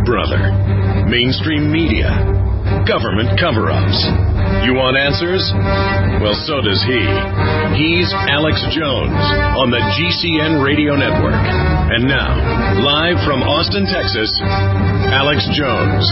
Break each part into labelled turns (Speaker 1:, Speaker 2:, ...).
Speaker 1: brother. Mainstream media. Government cover-ups. You want answers? Well, so does he. He's Alex Jones on the GCN Radio Network. And now, live from Austin, Texas, Alex Jones.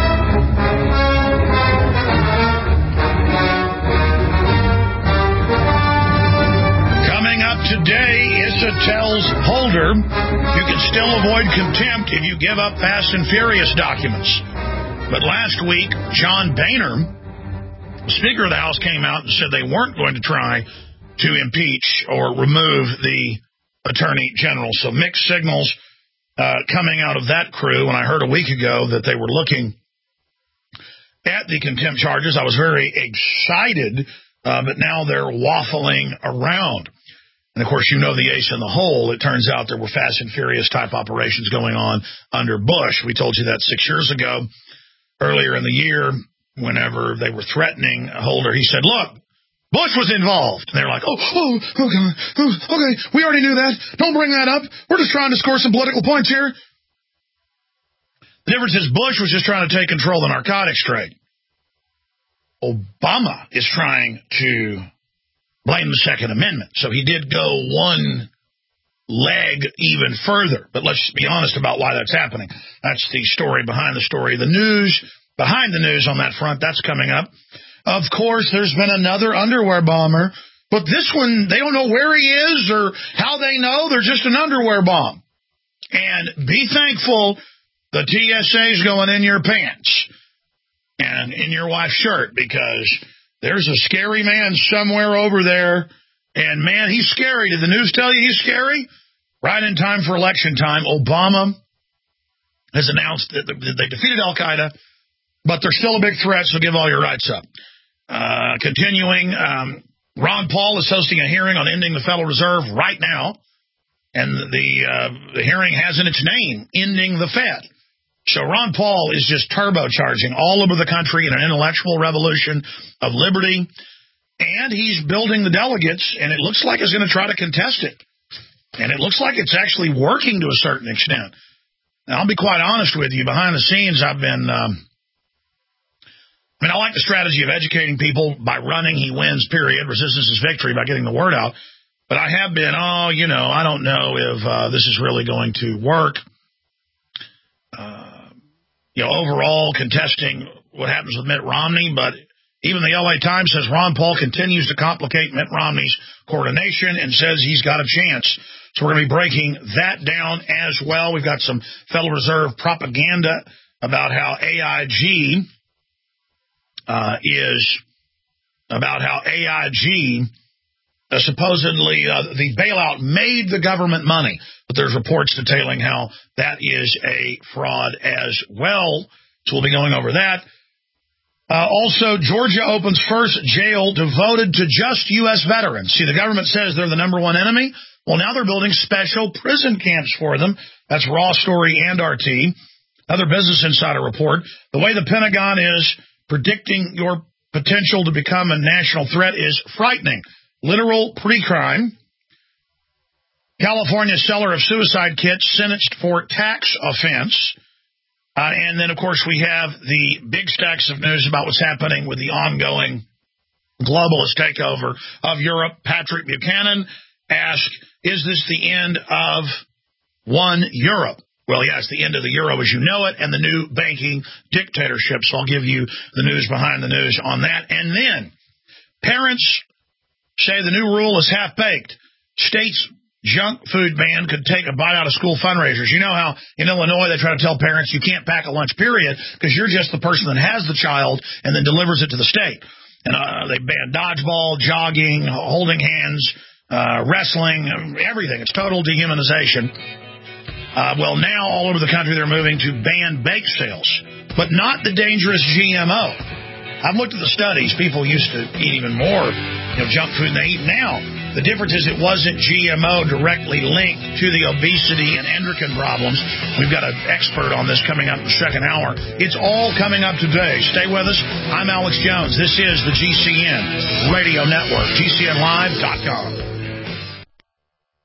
Speaker 2: Coming up today, Issa tells Holder you can still avoid contempt if you give up Fast and Furious documents. But last week, John Boehner, the Speaker of the House, came out and said they weren't going to try to impeach or remove the Attorney General. So mixed signals coming out of that crew. And I heard a week ago that they were looking at the contempt charges. I was very excited, but now they're waffling around. And, of course, you know the ace in the hole. It turns out there were Fast and Furious type operations going on under Bush. We told you that 6 years ago. Earlier in the year, whenever they were threatening Holder, he said, look, Bush was involved. And they were like, okay, we already knew that. Don't bring that up. We're just trying to score some political points here. The difference is Bush was just trying to take control of the narcotics trade. Obama is trying to blame the Second Amendment. So he did go one leg even further. But let's be honest about why that's happening. That's the story behind the story. The news behind the news on that front, that's coming up. Of course, there's been another underwear bomber. But this one, they don't know where he is or how they know. They're just an underwear bomb. And be thankful the TSA is going in your pants and in your wife's shirt, because there's a scary man somewhere over there. And, man, he's scary. Did the news tell you he's scary? Right in time for election time, Obama has announced that they defeated al-Qaeda, but they're still a big threat, so give all your rights up. Continuing, Ron Paul is hosting a hearing on ending the Federal Reserve right now, and the hearing has in its name, Ending the Fed. So Ron Paul is just turbocharging all over the country in an intellectual revolution of liberty. And he's building the delegates, and it looks like he's going to try to contest it. And it looks like it's actually working to a certain extent. Now, I'll be quite honest with you. Behind the scenes, I've been... I like the strategy of educating people by running, he wins, period. Resistance is victory by getting the word out. But I have been, I don't know if this is really going to work. Overall contesting what happens with Mitt Romney, but... Even the LA Times says Ron Paul continues to complicate Mitt Romney's coordination and says he's got a chance. So we're going to be breaking that down as well. We've got some Federal Reserve propaganda about how AIG supposedly the bailout made the government money. But there's reports detailing how that is a fraud as well. So we'll be going over that. Also, Georgia opens first jail devoted to just U.S. veterans. See, the government says they're the number one enemy. Well, now they're building special prison camps for them. That's Raw Story and RT. Another Business Insider report. The way the Pentagon is predicting your potential to become a national threat is frightening. Literal pre-crime. California seller of suicide kits sentenced for tax offense. And then, of course, we have the big stacks of news about what's happening with the ongoing globalist takeover of Europe. Patrick Buchanan asked, is this the end of one Europe? Well, yeah, it's the end of the euro as you know it and the new banking dictatorship. So I'll give you the news behind the news on that. And then parents say the new rule is half-baked. States junk food ban could take a bite out of school fundraisers. You know how in Illinois they try to tell parents you can't pack a lunch, period, because you're just the person that has the child and then delivers it to the state. And they ban dodgeball, jogging, holding hands, wrestling, everything. It's total dehumanization. Well, now all over the country they're moving to ban bake sales, but not the dangerous GMO. I've looked at the studies. People used to eat even more junk food than they eat now. The difference is it wasn't GMO directly linked to the obesity and endocrine problems. We've got an expert on this coming up in the second hour. It's all coming up today. Stay with us. I'm Alex Jones. This is the GCN Radio Network, GCNlive.com.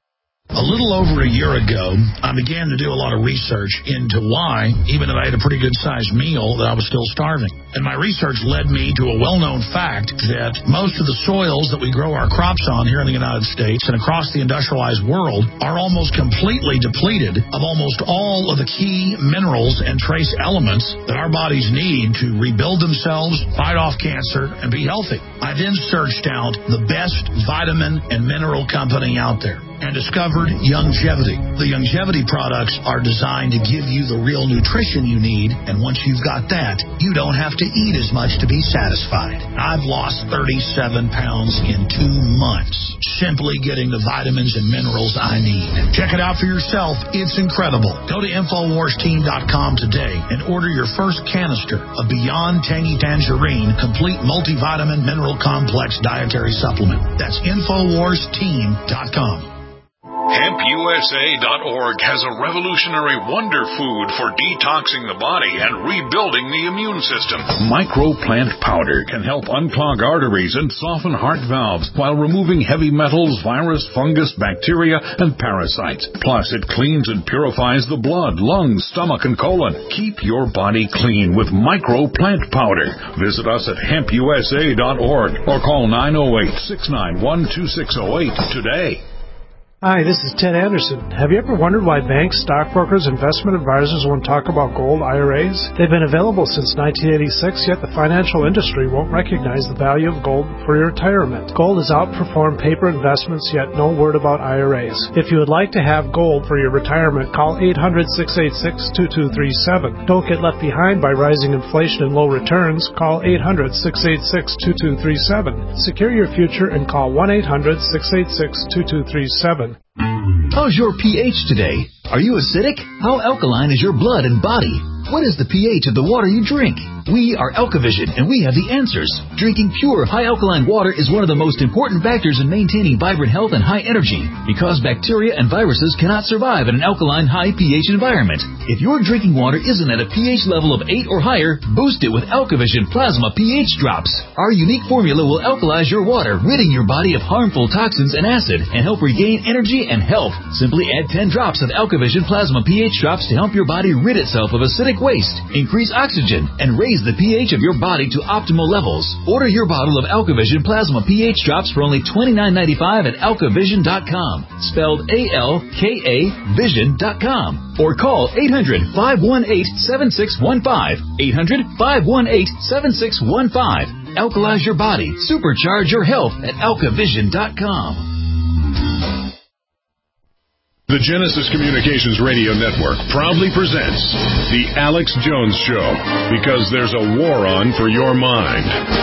Speaker 2: A little over a year ago, I began to do a lot of research into why, even if I had a pretty good-sized meal, that I was still starving. And my research led me to a well-known fact that most of the soils that we grow our crops on here in the United States and across the industrialized world are almost completely depleted of almost all of the key minerals and trace elements that our bodies need to rebuild themselves, fight off cancer, and be healthy. I then searched out the best vitamin and mineral company out there and discovered Youngevity. The Youngevity products are designed to give you the real nutrition you need, and once you've got that, you don't have to eat as much to be satisfied. I've lost 37 pounds in 2 months, simply getting the vitamins and minerals I need. Check it out for yourself. It's incredible. Go to InfoWarsTeam.com today and order your first canister of Beyond Tangy Tangerine Complete Multivitamin Mineral Complex Dietary Supplement. That's InfoWarsTeam.com.
Speaker 1: HempUSA.org has a revolutionary wonder food for detoxing the body and rebuilding the immune system. Microplant powder can help unclog arteries and soften heart valves while removing heavy metals, virus, fungus, bacteria, and parasites. Plus, it cleans and purifies the blood, lungs, stomach, and colon. Keep your body clean with Microplant powder. Visit us at HempUSA.org or call 908-691-2608 today.
Speaker 3: Hi, this is Ted Anderson. Have you ever wondered why banks, stockbrokers, investment advisors won't talk about gold IRAs? They've been available since 1986, yet the financial industry won't recognize the value of gold for your retirement. Gold has outperformed paper investments, yet no word about IRAs. If you would like to have gold for your retirement, call 800-686-2237. Don't get left behind by rising inflation and low returns. Call 800-686-2237. Secure your future and call 1-800-686-2237.
Speaker 4: How's your pH today? Are you acidic? How alkaline is your blood and body? What is the pH of the water you drink? We are Alkavision, and we have the answers. Drinking pure, high-alkaline water is one of the most important factors in maintaining vibrant health and high energy, because bacteria and viruses cannot survive in an alkaline, high pH environment. If your drinking water isn't at a pH level of 8 or higher, boost it with Alkavision Plasma pH Drops. Our unique formula will alkalize your water, ridding your body of harmful toxins and acid, and help regain energy and health. Simply add 10 drops of Alkavision Plasma pH Drops to help your body rid itself of acidic waste, increase oxygen, and raise the pH of your body to optimal levels. Order your bottle of Alkavision Plasma pH Drops for only $29.95 at alkavision.com, spelled A-L-K-A Vision.com, or call 800-518-7615, 800-518-7615. Alkalize your body, supercharge your health at alkavision.com.
Speaker 1: The Genesis Communications Radio Network proudly presents The Alex Jones Show, because there's a war on for your mind.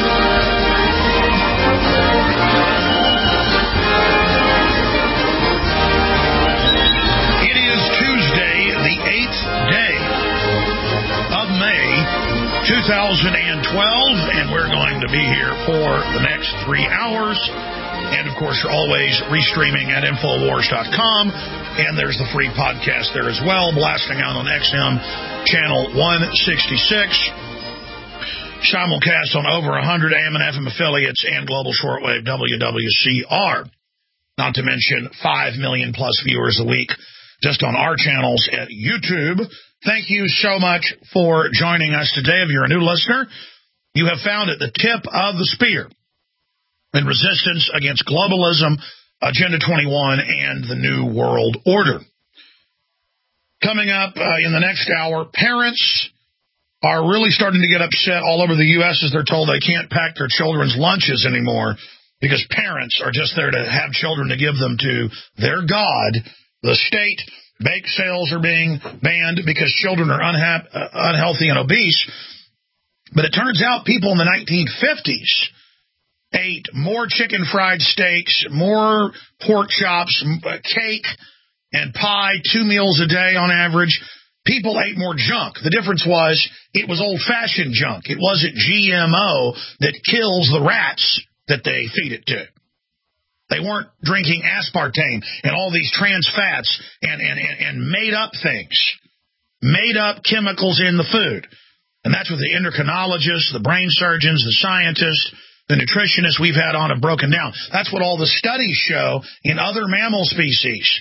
Speaker 2: It is Tuesday, the 8th day of May, 2012, and we're going to be here for the next 3 hours. And, of course, you're always restreaming at Infowars.com. And there's the free podcast there as well, blasting out on XM channel 166. Simulcast on over 100 AM and FM affiliates and global shortwave WWCR. Not to mention 5 million plus viewers a week just on our channels at YouTube. Thank you so much for joining us today. If you're a new listener, you have found at the tip of the spear in resistance against globalism, Agenda 21, and the New World Order. Coming up in the next hour, parents are really starting to get upset all over the U.S. as they're told they can't pack their children's lunches anymore because parents are just there to have children to give them to their God, the state. Bake sales are being banned because children are unhealthy and obese. But it turns out people in the 1950s ate more chicken fried steaks, more pork chops, cake, and pie, 2 meals a day on average. People ate more junk. The difference was it was old-fashioned junk. It wasn't GMO that kills the rats that they feed it to. They weren't drinking aspartame and all these trans fats and made-up things, made-up chemicals in the food. And that's what the endocrinologists, the brain surgeons, the scientists, the nutritionists we've had on have broken down. That's what all the studies show in other mammal species.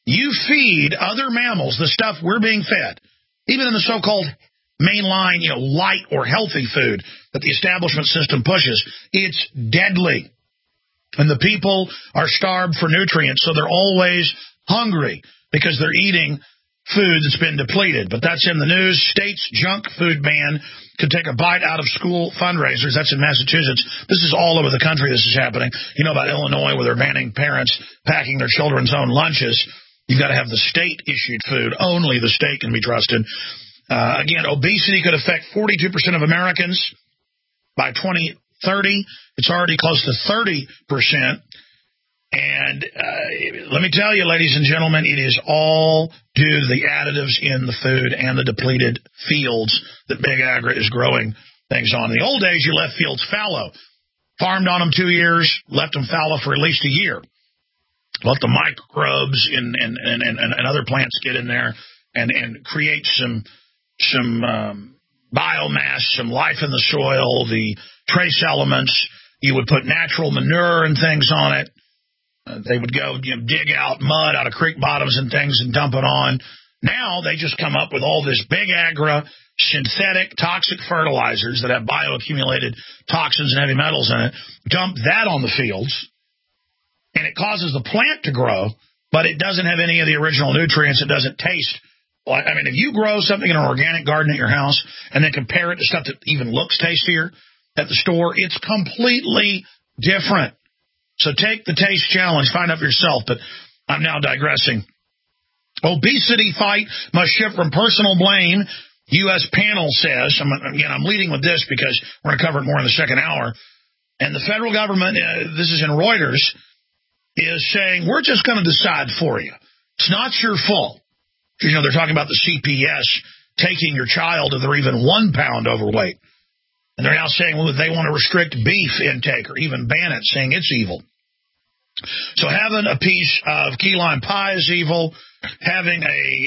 Speaker 2: You feed other mammals the stuff we're being fed, even in the so-called mainline, light or healthy food that the establishment system pushes. It's deadly. And the people are starved for nutrients, so they're always hungry because they're eating food that's been depleted. But that's in the news. State's junk food ban could take a bite out of school fundraisers. That's in Massachusetts. This is all over the country this is happening. You know about Illinois where they're banning parents packing their children's own lunches. You've got to have the state-issued food. Only the state can be trusted. Again, obesity could affect 42% of Americans by 2030. It's already close to 30%. And let me tell you, ladies and gentlemen, it is all due to the additives in the food and the depleted fields that Big Agri is growing things on. In the old days, you left fields fallow. Farmed on them 2 years, left them fallow for at least a year. Let the microbes and other plants get in there and create some biomass, some life in the soil, the trace elements. You would put natural manure and things on it. They would go dig out mud out of creek bottoms and things and dump it on. Now they just come up with all this Big Agri, synthetic, toxic fertilizers that have bioaccumulated toxins and heavy metals in it, dump that on the fields, and it causes the plant to grow, but it doesn't have any of the original nutrients. It doesn't taste. I mean, if you grow something in an organic garden at your house and then compare it to stuff that even looks tastier at the store, it's completely different. So take the taste challenge, find out for yourself, but I'm now digressing. Obesity fight must shift from personal blame, U.S. panel says. I'm leading with this because we're going to cover it more in the second hour. And the federal government, this is in Reuters, is saying, we're just going to decide for you. It's not your fault. They're talking about the CPS taking your child if they're even 1 pound overweight. And they're now saying, well, they want to restrict beef intake or even ban it, saying it's evil. So having a piece of key lime pie is evil. Having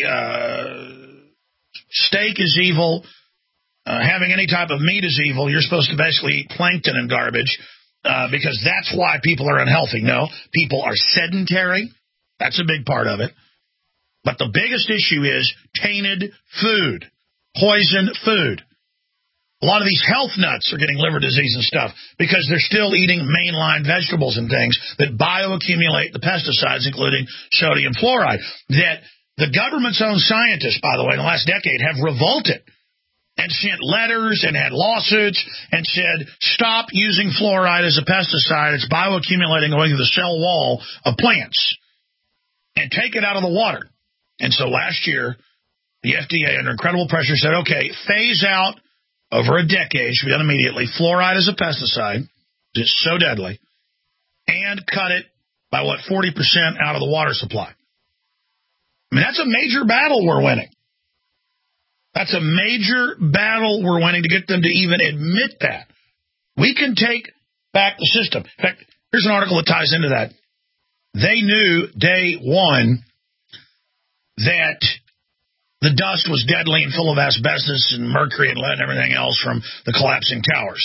Speaker 2: a steak is evil. Having any type of meat is evil. You're supposed to basically eat plankton and garbage because that's why people are unhealthy. No, people are sedentary. That's a big part of it. But the biggest issue is tainted food, poison food. A lot of these health nuts are getting liver disease and stuff because they're still eating mainline vegetables and things that bioaccumulate the pesticides, including sodium fluoride, that the government's own scientists, by the way, in the last decade have revolted and sent letters and had lawsuits and said, stop using fluoride as a pesticide. It's bioaccumulating going through the cell wall of plants, and take it out of the water. And so last year, the FDA, under incredible pressure, said, okay, phase out over a decade, should be done immediately, fluoride as a pesticide, it's so deadly, and cut it by, 40% out of the water supply. I mean, that's a major battle we're winning. That's a major battle we're winning to get them to even admit that. We can take back the system. In fact, here's an article that ties into that. They knew day one that the dust was deadly and full of asbestos and mercury and lead and everything else from the collapsing towers.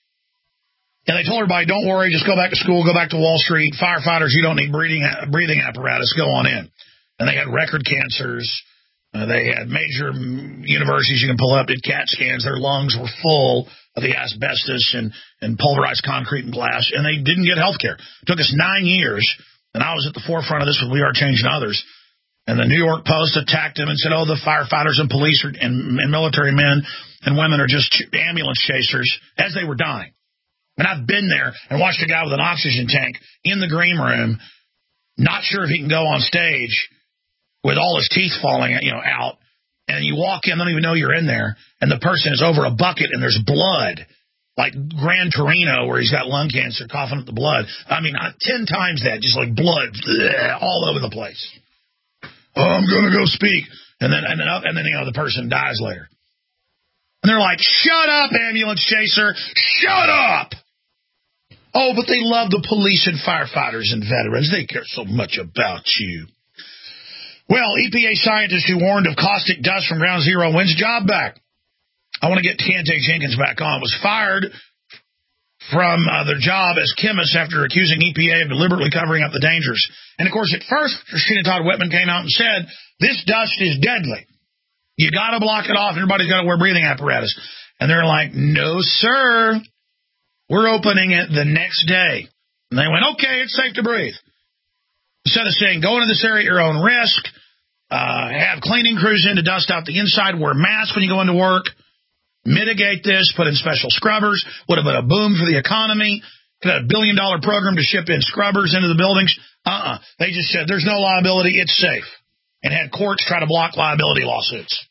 Speaker 2: And they told everybody, don't worry, just go back to school, go back to Wall Street. Firefighters, you don't need breathing apparatus, go on in. And they had record cancers. They had major universities you can pull up, did CAT scans. Their lungs were full of the asbestos and pulverized concrete and glass, and they didn't get health care. It took us 9 years, and I was at the forefront of this with We Are Changing Others. And the New York Post attacked them and said, oh, the firefighters and police and military men and women are just ambulance chasers, as they were dying. And I've been there and watched a guy with an oxygen tank in the green room, not sure if he can go on stage with all his teeth falling out. And you walk in, don't even know you're in there, and the person is over a bucket and there's blood, like Gran Torino where he's got lung cancer, coughing up the blood. I mean, 10 times that, just like blood all over the place. Oh, I'm going to go speak. And then the person dies later. And they're like, shut up, ambulance chaser. Shut up. Oh, but they love the police and firefighters and veterans. They care so much about you. Well, EPA scientist who warned of caustic dust from Ground Zero wins job back. I want to get Kente Jenkins back on. Was fired from their job as chemists after accusing EPA of deliberately covering up the dangers. And, of course, at first, Christina Todd Whitman came out and said, this dust is deadly. You got to block it off. Everybody's got to wear breathing apparatus. And they're like, no, sir. We're opening it the next day. And they went, okay, it's safe to breathe. Instead of saying, go into this area at your own risk, have cleaning crews in to dust out the inside, wear masks when you go into work, mitigate this, put in special scrubbers, would have been a boom for the economy, could have a $1 billion program to ship in scrubbers into the buildings. They just said, there's no liability, it's safe, and had courts try to block liability lawsuits.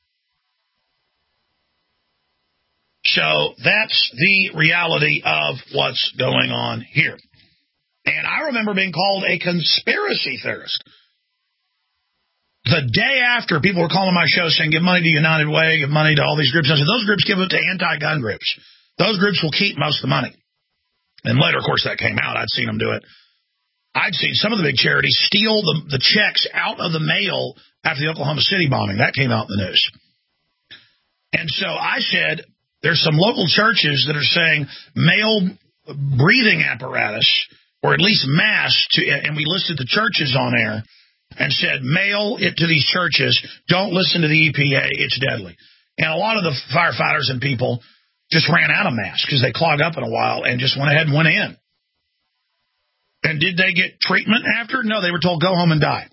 Speaker 2: So that's the reality of what's going on here. And I remember being called a conspiracy theorist. The day after, people were calling my show saying, give money to United Way, give money to all these groups. I said, those groups give it to anti-gun groups. Those groups will keep most of the money. And later, of course, that came out. I'd seen them do it. I'd seen some of the big charities steal the checks out of the mail after the Oklahoma City bombing. That came out in the news. And so I said, there's some local churches that are saying mail breathing apparatus, or at least masks, and we listed the churches on air, and said, mail it to these churches. Don't listen to the EPA. It's deadly. And a lot of the firefighters and people just ran out of masks because they clogged up in a while and just went ahead and went in. And did they get treatment after? No, they were told, go home and die.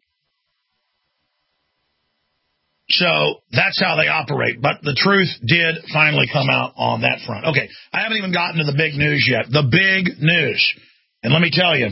Speaker 2: So that's how they operate. But the truth did finally come out on that front. Okay, I haven't even gotten to the big news yet. The big news. And let me tell you,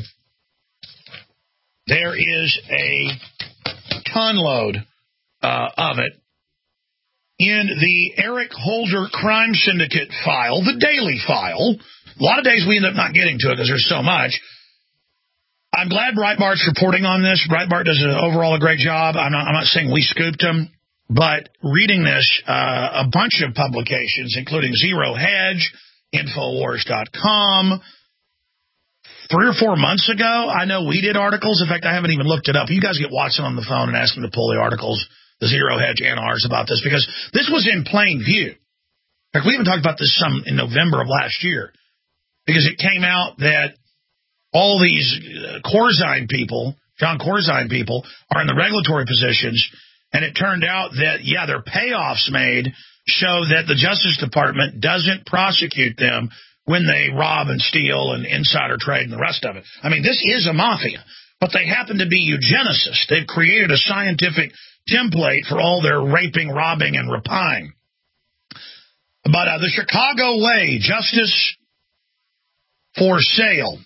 Speaker 2: there is a ton load of it in the Eric Holder Crime Syndicate file, the daily file. A lot of days we end up not getting to it because there's so much. I'm glad Breitbart's reporting on this. Breitbart does overall a great job. I'm not saying we scooped him, but reading this, a bunch of publications, including Zero Hedge, Infowars.com, 3 or 4 months ago, I know we did articles. In fact, I haven't even looked it up. You guys get Watson on the phone and ask him to pull the articles, the Zero Hedge and ours, about this, because this was in plain view. In fact, we even talked about this some in November of last year, because it came out that all these Corzine people, John Corzine people, are in the regulatory positions, and it turned out that, yeah, their payoffs made show that the Justice Department doesn't prosecute them when they rob and steal and insider trade and the rest of it. I mean, this is a mafia, but they happen to be eugenicists. They've created a scientific template for all their raping, robbing, and rapine. But the Chicago Way, Justice for Sale.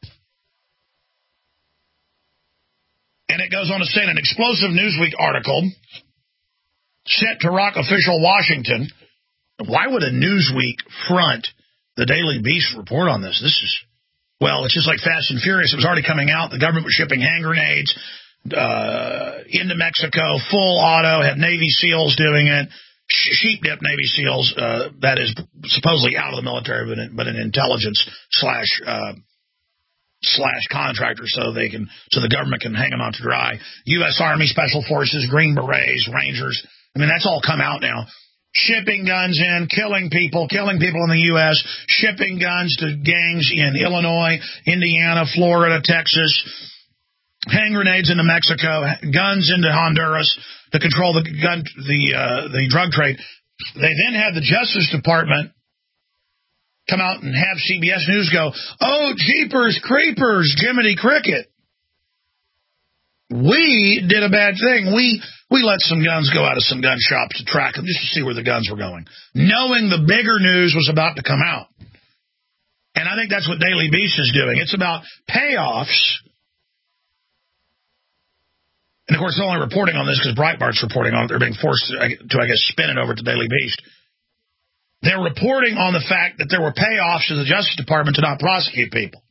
Speaker 2: And it goes on to say in an explosive Newsweek article set to rock official Washington. Why would a Newsweek front the Daily Beast report on this? This is, well, it's just like Fast and Furious. It was already coming out. The government was shipping hand grenades into Mexico, full auto, had Navy SEALs doing it, sheep dip Navy SEALs, that is supposedly out of the military, but an intelligence slash contractor, so the government can hang them out to dry. U.S. Army Special Forces, Green Berets, Rangers. I mean, that's all come out now. Shipping guns in, killing people in the U.S., shipping guns to gangs in Illinois, Indiana, Florida, Texas, hand grenades into Mexico, guns into Honduras to control the drug trade. They then had the Justice Department come out and have CBS News go, oh, jeepers creepers, Jiminy Cricket. We did a bad thing. We let some guns go out of some gun shops to track them just to see where the guns were going, knowing the bigger news was about to come out. And I think that's what Daily Beast is doing. It's about payoffs. And, of course, they're only reporting on this because Breitbart's reporting on it. They're being forced to, I guess, spin it over to Daily Beast. They're reporting on the fact that there were payoffs to the Justice Department to not prosecute people.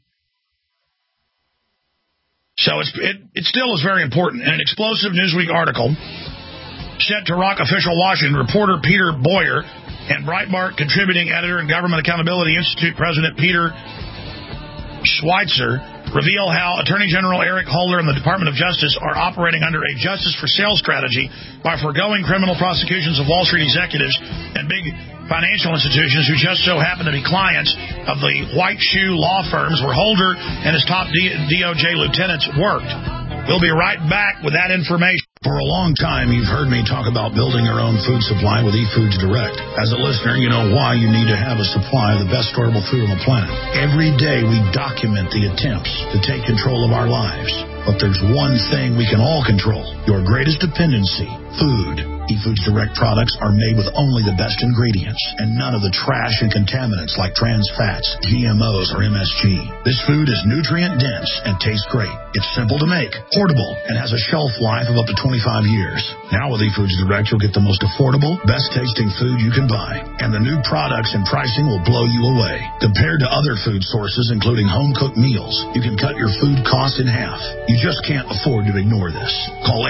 Speaker 2: So it still is very important. In an explosive Newsweek article set to rock official Washington, reporter Peter Boyer and Breitbart contributing editor and Government Accountability Institute President Peter Schweitzer reveal how Attorney General Eric Holder and the Department of Justice are operating under a justice for sale strategy by foregoing criminal prosecutions of Wall Street executives and big financial institutions who just so happen to be clients of the white shoe law firms where Holder and his top DOJ lieutenants worked. We'll be right back with that information. For a long time, you've heard me talk about building your own food supply with eFoods Direct. As a listener, you know why you need to have a supply of the best storable food on the planet. Every day, we document the attempts to take control of our lives. But there's one thing we can all control, your greatest dependency, food. eFoods Direct products are made with only the best ingredients and none of the trash and contaminants like trans fats, GMOs, or MSG. This food is nutrient-dense and tastes great. It's simple to make, portable, and has a shelf life of up to 25 years. Now with eFoods Direct, you'll get the most affordable, best-tasting food you can buy. And the new products and pricing will blow you away. Compared to other food sources, including home-cooked meals, you can cut your food costs in half. You just can't afford to ignore this. Call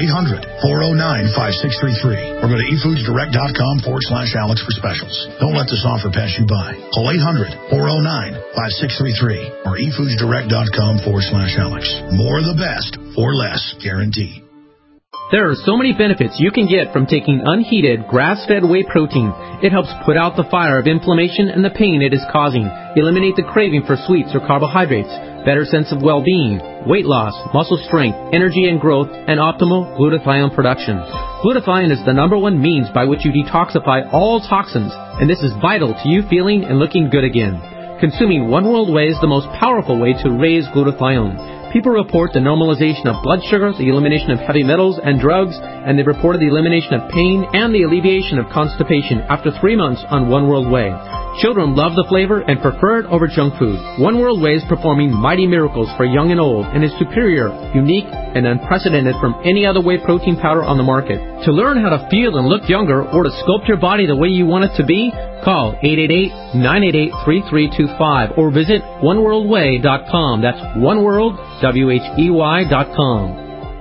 Speaker 2: 800-409-5633 or go to efoodsdirect.com/Alex for specials. Don't let this offer pass you by. Call 800-409-5633 or efoodsdirect.com/Alex. More of the best for less, guaranteed.
Speaker 5: There are so many benefits you can get from taking unheated, grass-fed whey protein. It helps put out the fire of inflammation and the pain it is causing, eliminate the craving for sweets or carbohydrates, better sense of well-being, weight loss, muscle strength, energy and growth, and optimal glutathione production. Glutathione is the #1 means by which you detoxify all toxins, and this is vital to you feeling and looking good again. Consuming One World Whey is the most powerful way to raise glutathione. People report the normalization of blood sugars, the elimination of heavy metals and drugs, and they reported the elimination of pain and the alleviation of constipation after 3 months on One World Whey. Children love the flavor and prefer it over junk food. One World Whey is performing mighty miracles for young and old and is superior, unique, and unprecedented from any other whey protein powder on the market. To learn how to feel and look younger or to sculpt your body the way you want it to be, call 888-988-3325 or visit oneworldwhey.com. That's oneworldwhey.com.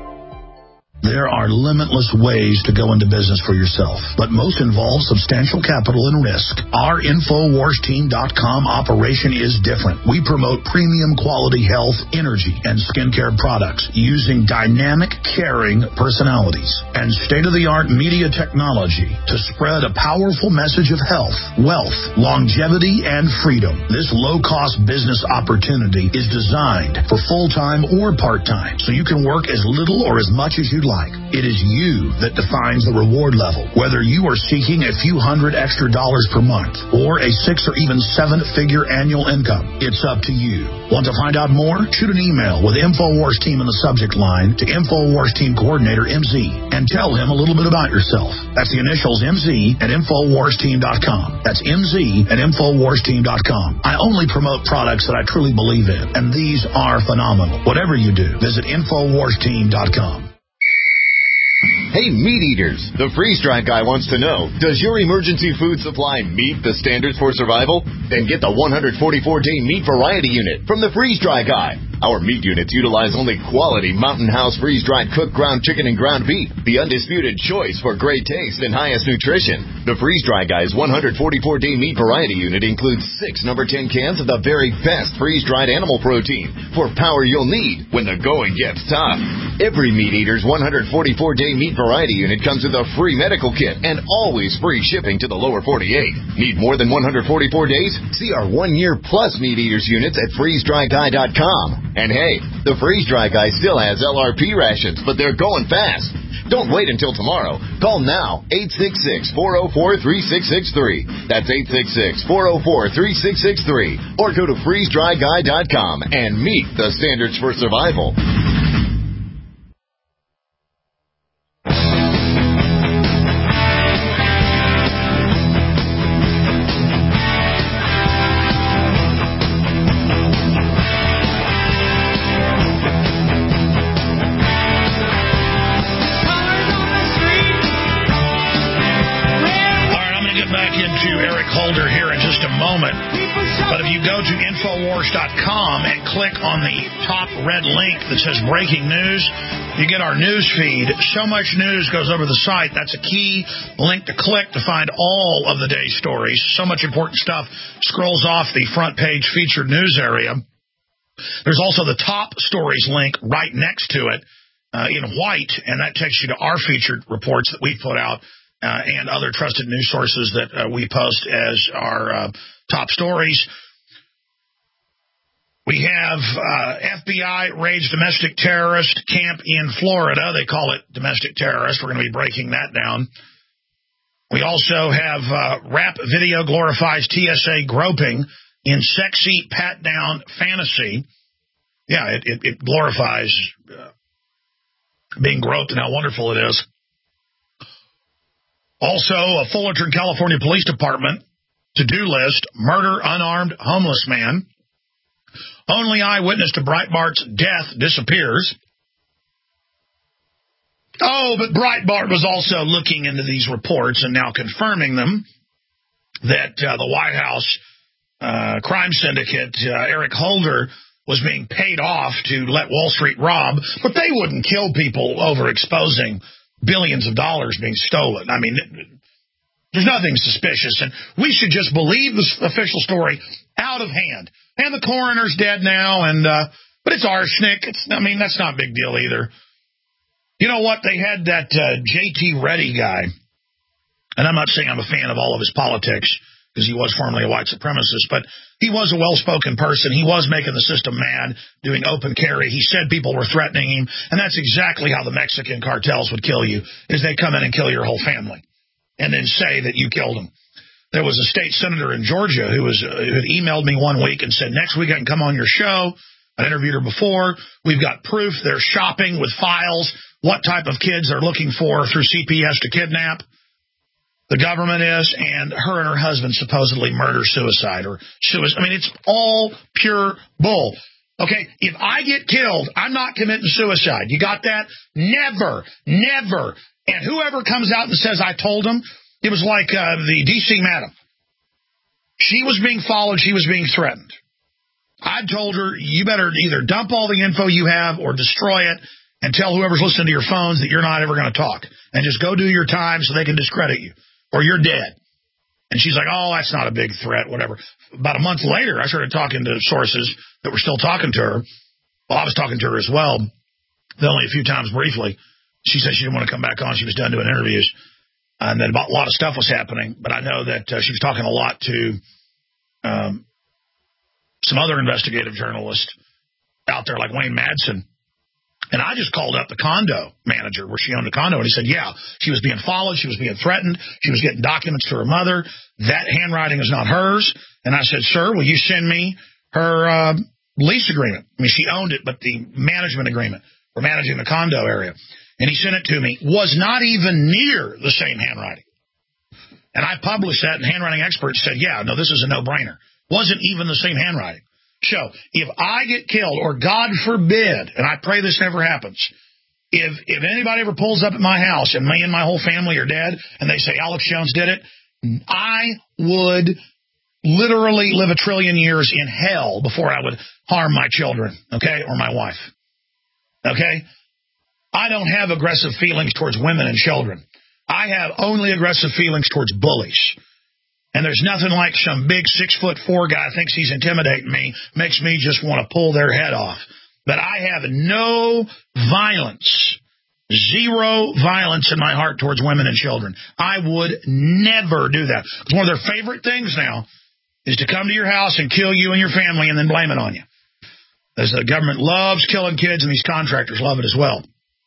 Speaker 2: There are limitless ways to go into business for yourself, but most involve substantial capital and risk. Our InfoWarsTeam.com operation is different. We promote premium quality health, energy, and skincare products using dynamic, caring personalities and state-of-the-art media technology to spread a powerful message of health, wealth, longevity, and freedom. This low-cost business opportunity is designed for full-time or part-time, so you can work as little or as much as you'd like. It is you that defines the reward level. Whether you are seeking a few $100 extra per month or a 6 or even 7-figure annual income, it's up to you. Want to find out more? Shoot an email with InfoWars Team in the subject line to InfoWars Team Coordinator MZ and tell him a little bit about yourself. That's the initials MZ at InfoWarsTeam.com. That's MZ at InfoWarsTeam.com. I only promote products that I truly believe in, and these are phenomenal. Whatever you do, visit InfoWarsTeam.com.
Speaker 6: Hey, meat eaters! The freeze-dry guy wants to know, does your emergency food supply meet the standards for survival? Then get the 144-day meat variety unit from the freeze-dry guy. Our meat units utilize only quality Mountain House freeze-dried cooked ground chicken and ground beef, the undisputed choice for great taste and highest nutrition. The freeze-dry guy's 144-day meat variety unit includes 6 No. 10 cans of the very best freeze-dried animal protein for power you'll need when the going gets tough. Every meat eater's 144-day meat variety unit comes with a free medical kit and always free shipping to the lower 48. Need more than 144 days? See our 1-year plus meat eaters units at freezedryguy.com. And hey, the freeze-dry guy still has LRP rations, but they're going fast. Don't wait until tomorrow. Call now, 866-404-3663. That's 866-404-3663. Or go to freezedryguy.com and meet the standards for survival.
Speaker 2: InfoWars.com and click on the top red link that says breaking news. You get our news feed. So much news goes over the site. That's a key link to click to find all of the day's stories. So much important stuff scrolls off the front page featured news area. There's also the top stories link right next to it in white, and that takes you to our featured reports that we put out and other trusted news sources that we post as our top stories. We have FBI raids domestic terrorist camp in Florida. They call it domestic terrorist. We're going to be breaking that down. We also have rap video glorifies TSA groping in sexy pat-down fantasy. Yeah, it glorifies being groped and how wonderful it is. Also, a Fullerton, California Police Department to-do list, murder unarmed homeless man. Only eyewitness to Breitbart's death disappears. Oh, but Breitbart was also looking into these reports and now confirming them, that the White House crime syndicate, Eric Holder, was being paid off to let Wall Street rob, but they wouldn't kill people over exposing billions of dollars being stolen. I mean, there's nothing suspicious, and we should just believe this official story out of hand. And the coroner's dead now, and but it's arsenic. That's not a big deal either. You know what? They had that J.T. Reddy guy, and I'm not saying I'm a fan of all of his politics, because he was formerly a white supremacist, but he was a well-spoken person. He was making the system mad, doing open carry. He said people were threatening him, and that's exactly how the Mexican cartels would kill you, is they come in and kill your whole family, and then say that you killed them. There was a state senator in Georgia who had emailed me one week and said, next week I can come on your show. I interviewed her before. We've got proof. They're shopping with files, what type of kids they're looking for through CPS to kidnap. The government is, and her husband supposedly murder-suicide or suicide. It's all pure bull. Okay, if I get killed, I'm not committing suicide. You got that? Never, never. And whoever comes out and says I told him, it was like the D.C. madam. She was being followed. She was being threatened. I told her, you better either dump all the info you have or destroy it and tell whoever's listening to your phones that you're not ever going to talk. And just go do your time so they can discredit you. Or you're dead. And she's like, oh, that's not a big threat, whatever. About a month later, I started talking to sources that were still talking to her. Well, I was talking to her as well, though only a few times briefly. She said she didn't want to come back on. She was done doing interviews. And then a lot of stuff was happening. But I know that she was talking a lot to some other investigative journalists out there like Wayne Madsen. And I just called up the condo manager where she owned a condo, and he said, yeah, she was being followed, she was being threatened, she was getting documents to her mother. That handwriting is not hers. And I said, sir, will you send me her lease agreement? She owned it, but the management agreement for managing the condo area. And he sent it to me. Was not even near the same handwriting. And I published that, and handwriting experts said, yeah, no, this is a no-brainer. Wasn't even the same handwriting. So, if I get killed, or God forbid, and I pray this never happens, if anybody ever pulls up at my house and me and my whole family are dead, and they say Alex Jones did it, I would literally live 1 trillion years in hell before I would harm my children, okay, or my wife, okay? I don't have aggressive feelings towards women and children. I have only aggressive feelings towards bullies. And there's nothing like some big 6'4" guy thinks he's intimidating me, makes me just want to pull their head off. But I have no violence, zero violence in my heart towards women and children. I would never do that. One of their favorite things now is to come to your house and kill you and your family and then blame it on you. As the government loves killing kids, and these contractors love it as well.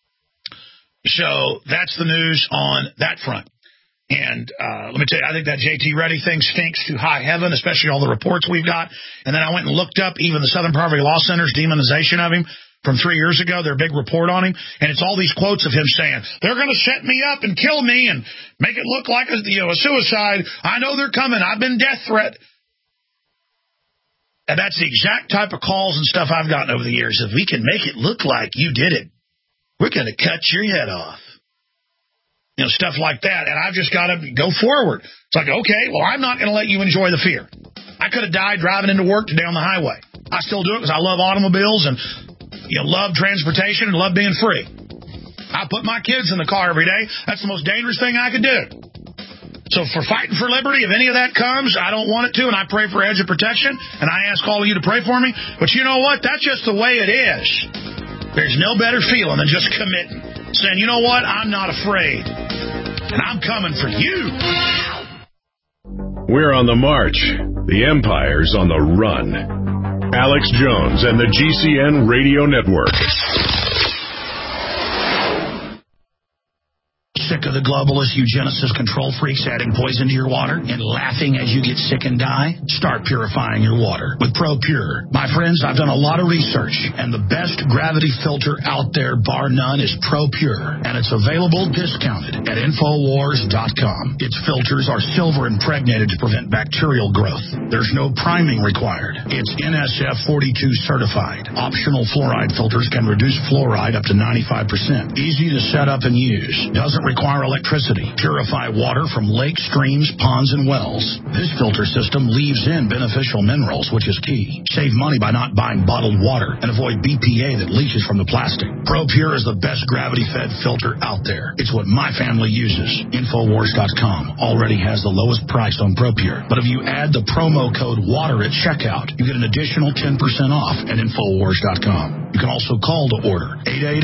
Speaker 2: So that's the news on that front. And let me tell you, I think that J.T. Reddy thing stinks to high heaven, especially all the reports we've got. And then I went and looked up even the Southern Poverty Law Center's demonization of him from 3 years ago, their big report on him. And it's all these quotes of him saying, they're going to set me up and kill me and make it look like a suicide. I know they're coming. I've been death threat. And that's the exact type of calls and stuff I've gotten over the years. If we can make it look like you did it, we're going to cut your head off. Stuff like that. And I've just got to go forward. It's like, okay, well, I'm not going to let you enjoy the fear. I could have died driving into work today on the highway. I still do it because I love automobiles and love transportation and love being free. I put my kids in the car every day. That's the most dangerous thing I could do. So for Fighting for Liberty, if any of that comes, I don't want it to, and I pray for a hedge of protection, and I ask all of you to pray for me. But you know what? That's just the way it is. There's no better feeling than just committing. Saying, you know what? I'm not afraid. And I'm coming for you.
Speaker 1: We're on the march. The Empire's on the run. Alex Jones and the GCN Radio Network.
Speaker 2: Sick of the globalist eugenicist control freaks adding poison to your water and laughing as you get sick and die? Start purifying your water with ProPure. My friends, I've done a lot of research, and the best gravity filter out there, bar none, is ProPure, and it's available discounted at Infowars.com. Its filters are silver impregnated to prevent bacterial growth. There's no priming required. It's NSF 42 certified. Optional fluoride filters can reduce fluoride up to 95%. Easy to set up and use. Doesn't require electricity. Purify water from lakes, streams, ponds, and wells. This filter system leaves in beneficial minerals, which is key. Save money by not buying bottled water and avoid BPA that leaches from the plastic. ProPure is the best gravity-fed filter out there. It's what my family uses. Infowars.com already has the lowest price on ProPure. But if you add the promo code WATER at checkout, you get an additional 10% off at Infowars.com. You can also call to order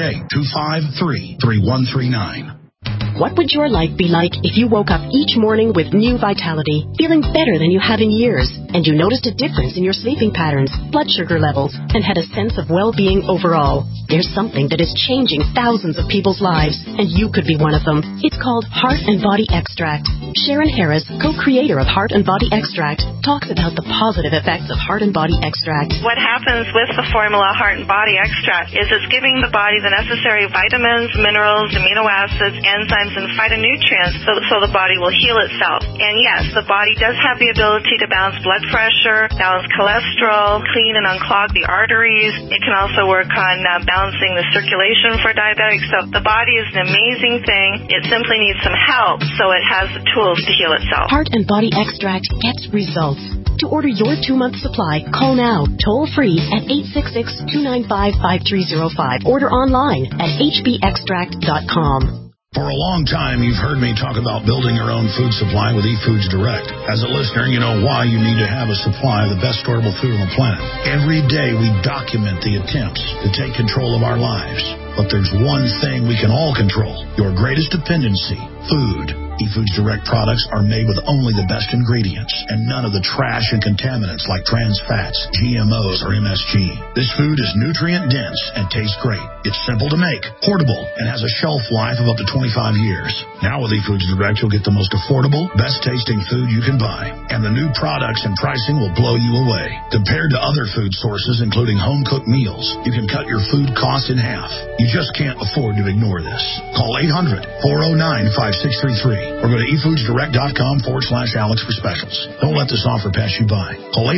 Speaker 2: 888-253-3139.
Speaker 7: What would your life be like if you woke up each morning with new vitality, feeling better than you have in years, and you noticed a difference in your sleeping patterns, blood sugar levels, and had a sense of well-being overall? There's something that is changing thousands of people's lives, and you could be one of them. It's called Heart and Body Extract. Sharon Harris, co-creator of Heart and Body Extract, talks about the positive effects of Heart and Body Extract.
Speaker 8: What happens with the formula Heart and Body Extract is it's giving the body the necessary vitamins, minerals, amino acids, enzymes, and phytonutrients so the body will heal itself. And yes, the body does have the ability to balance blood pressure, balance cholesterol, clean and unclog the arteries. It can also work on balancing the circulation for diabetics. So the body is an amazing thing. It simply needs some help so it has the tools to heal itself.
Speaker 7: Heart and Body Extract gets results. To order your 2-month supply, call now, toll-free at 866-295-5305. Order online at hbextract.com.
Speaker 2: For a long time, you've heard me talk about building your own food supply with eFoods Direct. As a listener, you know why you need to have a supply of the best storable food on the planet. Every day, we document the attempts to take control of our lives. But there's one thing we can all control, your greatest dependency, food. eFoods Direct products are made with only the best ingredients and none of the trash and contaminants like trans fats, GMOs, or MSG. This food is nutrient-dense and tastes great. It's simple to make, portable, and has a shelf life of up to 25 years. Now with eFoods Direct, you'll get the most affordable, best-tasting food you can buy. And the new products and pricing will blow you away. Compared to other food sources, including home-cooked meals, you can cut your food costs in half. You just can't afford to ignore this. Call 800-409-5633 or go to efoodsdirect.com/Alex for specials. Don't let this offer pass you by. Call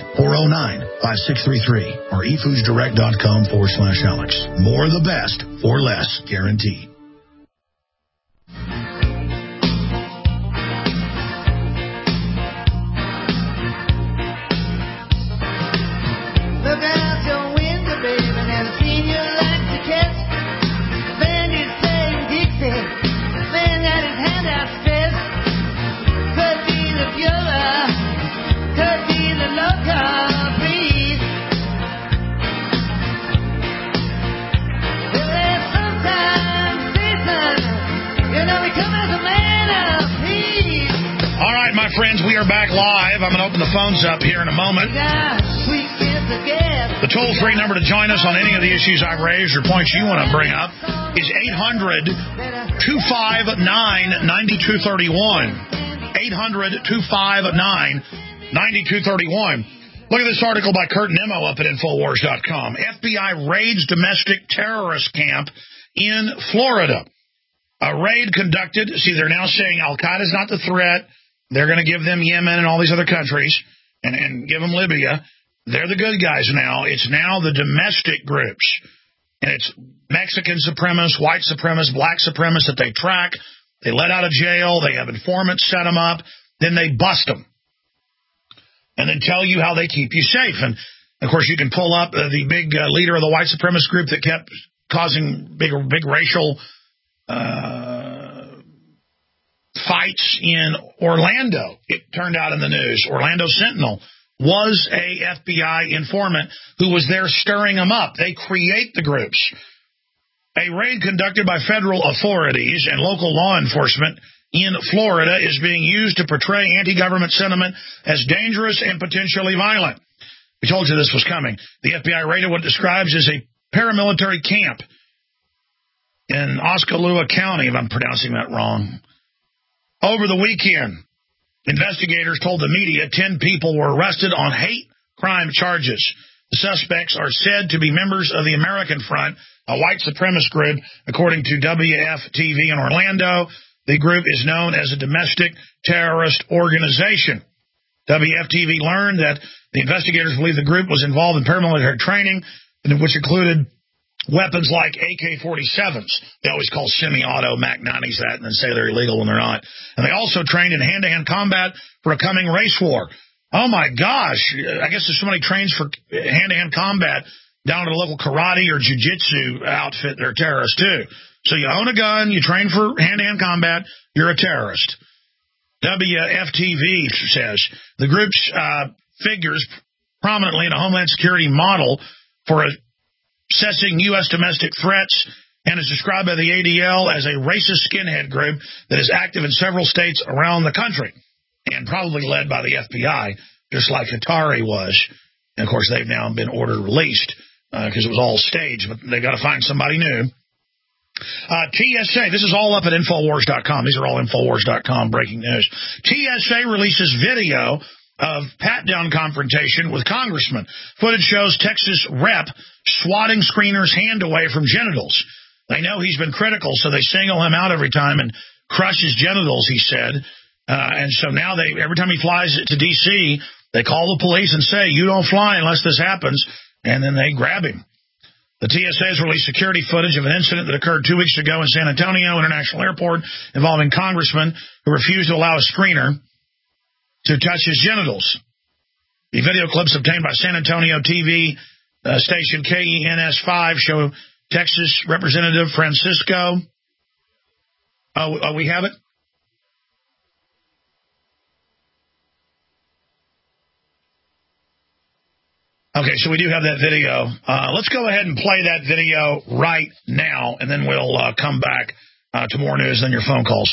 Speaker 2: 800-409-5633 or efoodsdirect.com/Alex. More of the best for less, guaranteed.
Speaker 9: Look out your window, baby, and I've seen you like to kiss. The bandit saying Dixie, the man got his hand outstretched. Could be the Bueller, could be the local breeze. Well, there's sometimes season, you know, we come as a man of peace.
Speaker 2: All right, my friends, we are back live. I'm going to open the phones up here in a moment. The toll-free number to join us on any of the issues I've raised or points you want to bring up is 800-259-9231. 800-259-9231. Look at this article by Kurt Nimmo up at Infowars.com. FBI raids domestic terrorist camp in Florida. A raid conducted. See, they're now saying Al-Qaeda's not the threat. They're going to give them Yemen and all these other countries and give them Libya. They're the good guys now. It's now the domestic groups. And it's Mexican supremacists, white supremacists, black supremacists that they track. They let out of jail. They have informants set them up. Then they bust them. And then tell you how they keep you safe. And, of course, you can pull up the big leader of the white supremacist group that kept causing big racial fights fights in Orlando. It turned out in the news. Orlando Sentinel was a FBI informant who was there stirring them up. They create the groups. A raid conducted by federal authorities and local law enforcement in Florida is being used to portray anti-government sentiment as dangerous and potentially violent. We told you this was coming. The FBI raided what it describes as a paramilitary camp in Oskaloosa County, if I'm pronouncing that wrong. Over the weekend, investigators told the media 10 people were arrested on hate crime charges. The suspects are said to be members of the American Front, a white supremacist group, according to WFTV in Orlando. The group is known as a domestic terrorist organization. WFTV learned that the investigators believe the group was involved in paramilitary training, which included weapons like AK-47s. They always call semi-auto Mac-90s that and then say they're illegal when they're not. And they also trained in hand-to-hand combat for a coming race war. Oh, my gosh. I guess if somebody trains for hand-to-hand combat down at a local karate or jiu-jitsu outfit, they're terrorists, too. So you own a gun, you train for hand-to-hand combat, you're a terrorist. WFTV says the group's figures prominently in a Homeland Security model for assessing U.S. domestic threats and is described by the ADL as a racist skinhead group that is active in several states around the country and probably led by the FBI, just like Atari was. And, of course, they've now been ordered released because it was all staged, but they got to find somebody new. TSA, this is all up at Infowars.com. These are all Infowars.com breaking news. TSA releases video of pat-down confrontation with congressman. Footage shows Texas rep swatting screener's hand away from genitals. They know he's been critical, so they single him out every time and crush his genitals, he said. And so now every time he flies to D.C., they call the police and say, you don't fly unless this happens, and then they grab him. The TSA has released security footage of an incident that occurred 2 weeks ago in San Antonio International Airport involving congressmen who refused to allow a screener to touch his genitals. The video clips obtained by San Antonio TV station KENS5 show Texas Representative Francisco. We have it? Okay, so we do have that video. Let's go ahead and play that video right now, and then we'll come back to more news than your phone calls.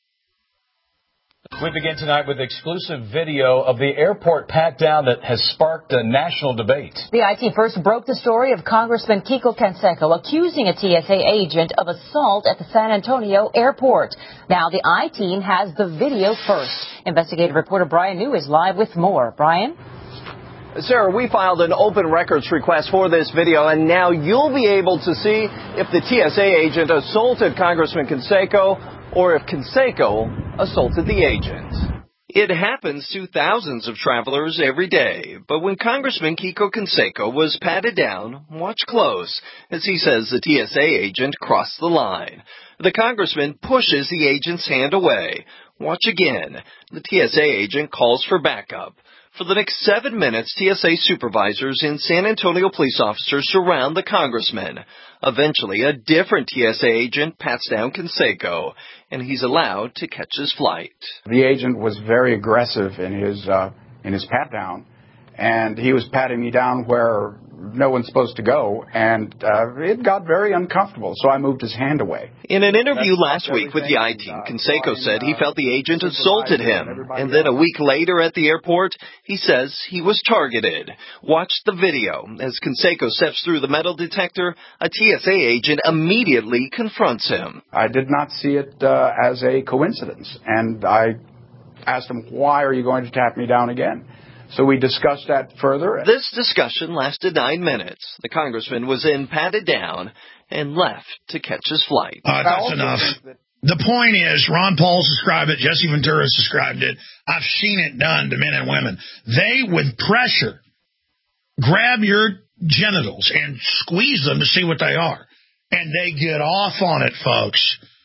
Speaker 10: We begin tonight with exclusive video of the airport pat-down that has sparked a national debate.
Speaker 11: The IT first broke the story of Congressman Kiko Canseco accusing a TSA agent of assault at the San Antonio airport. Now the I-team has the video first. Investigative reporter Brian New is live with more. Brian?
Speaker 12: Sarah, we filed an open records request for this video, and now you'll be able to see if the TSA agent assaulted Congressman Canseco or if Canseco assaulted the agent. It happens to thousands of travelers every day, but when Congressman Kiko Canseco was patted down, watch close, as he says the TSA agent crossed the line. The congressman pushes the agent's hand away. Watch again. The TSA agent calls for backup. For the next 7 minutes, TSA supervisors and San Antonio police officers surround the congressman. Eventually, a different TSA agent pats down Canseco, and he's allowed to catch his flight.
Speaker 13: The agent was very aggressive in his pat down, and he was patting me down where no one's supposed to go, and it got very uncomfortable, so I moved his hand away.
Speaker 12: In an interview last week with the I-Team, Canseco said he felt the agent assaulted him, and then a week later at the airport, he says he was targeted. Watch the video. As Canseco steps through the metal detector, a TSA agent immediately confronts him.
Speaker 13: I did not see it as a coincidence, and I asked him, why are you going to tap me down again? So we discussed that further.
Speaker 12: This discussion lasted 9 minutes. The congressman was then patted down and left to catch his flight.
Speaker 2: That's enough. The point is, Ron Paul's described it, Jesse Ventura's described it. I've seen it done to men and women. They, with pressure, grab your genitals and squeeze them to see what they are. And they get off on it, folks.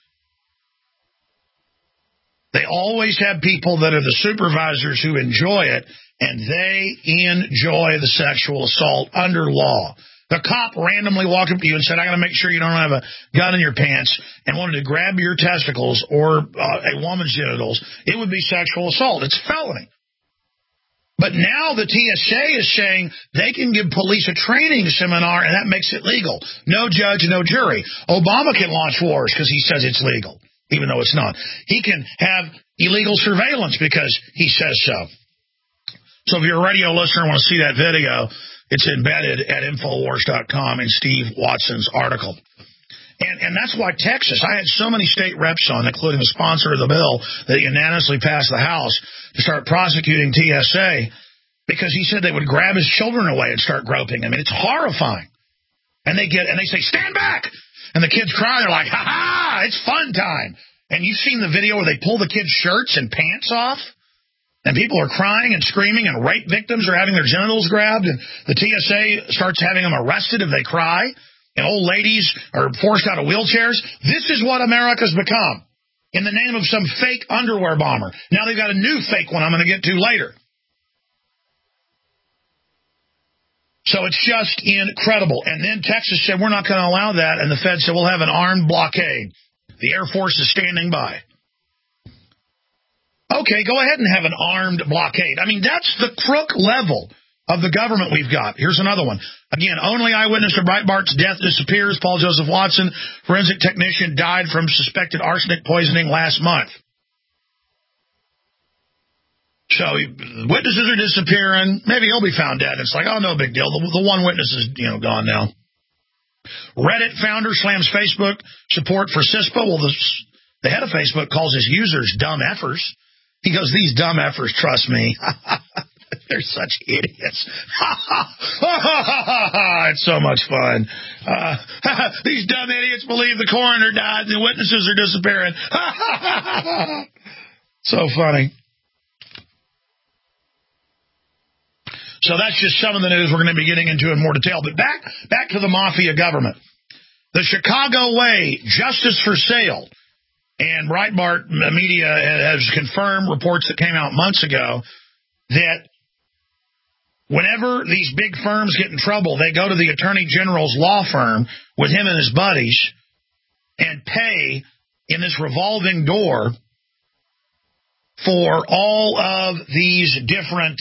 Speaker 2: They always have people that are the supervisors who enjoy it, and they enjoy the sexual assault under law. the cop randomly walked up to you and said, I got to make sure you don't have a gun in your pants, and wanted to grab your testicles or a woman's genitals, it would be sexual assault. It's felony. But now the TSA is saying they can give police a training seminar, and that makes it legal. No judge, no jury. Obama can launch wars because he says it's legal, even though it's not. He can have illegal surveillance because he says so. So if you're a radio listener and want to see that video, it's embedded at Infowars.com in Steve Watson's article. And that's why Texas, I had so many state reps on, including the sponsor of the bill that unanimously passed the House to start prosecuting TSA, because he said they would grab his children away and start groping. I mean, it's horrifying. And they say, stand back. And the kids cry. They're like, ha-ha, it's fun time. And you've seen the video where they pull the kids' shirts and pants off, and people are crying and screaming, and rape victims are having their genitals grabbed, and the TSA starts having them arrested if they cry, and old ladies are forced out of wheelchairs. This is what America's become in the name of some fake underwear bomber. Now they've got a new fake one I'm going to get to later. So it's just incredible. And then Texas said, we're not going to allow that, and the Fed said, we'll have an armed blockade. The Air Force is standing by. Okay, go ahead and have an armed blockade. I mean, that's the crook level of the government we've got. Here's another one. Again, only eyewitness to Breitbart's death disappears. Paul Joseph Watson, forensic technician, died from suspected arsenic poisoning last month. So witnesses are disappearing. Maybe he'll be found dead. It's like, oh, no big deal. The one witness is, gone now. Reddit founder slams Facebook support for CISPA. Well, the head of Facebook calls his users dumb effers. He goes, these dumb effers, trust me. They're such idiots. It's so much fun. These dumb idiots believe the coroner died and the witnesses are disappearing. So funny. So that's just some of the news we're going to be getting into in more detail. But back to the mafia government. The Chicago Way, justice for sale. And Breitbart Media has confirmed reports that came out months ago that whenever these big firms get in trouble, they go to the Attorney General's law firm with him and his buddies and pay in this revolving door for all of these different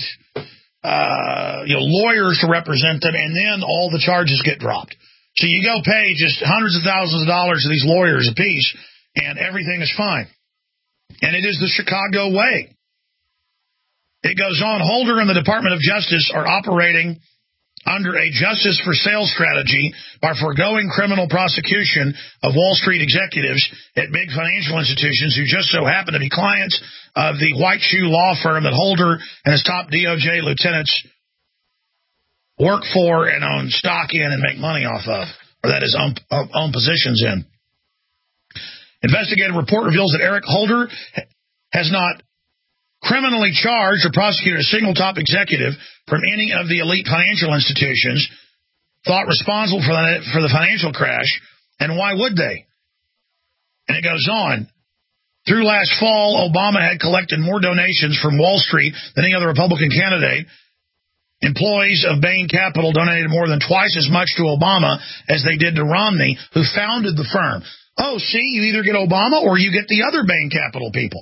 Speaker 2: lawyers to represent them, and then all the charges get dropped. So you go pay just hundreds of thousands of dollars to these lawyers apiece, and everything is fine. And it is the Chicago way. It goes on. Holder and the Department of Justice are operating under a justice for sale strategy by foregoing criminal prosecution of Wall Street executives at big financial institutions who just so happen to be clients of the white shoe law firm that Holder and his top DOJ lieutenants work for and own stock in and make money off of, or that is own positions in. Investigative report reveals that Eric Holder has not criminally charged or prosecuted a single top executive from any of the elite financial institutions thought responsible for the financial crash, and why would they? And it goes on. Through last fall, Obama had collected more donations from Wall Street than any other Republican candidate. Employees of Bain Capital donated more than twice as much to Obama as they did to Romney, who founded the firm. Oh, see, you either get Obama or you get the other Bain Capital people.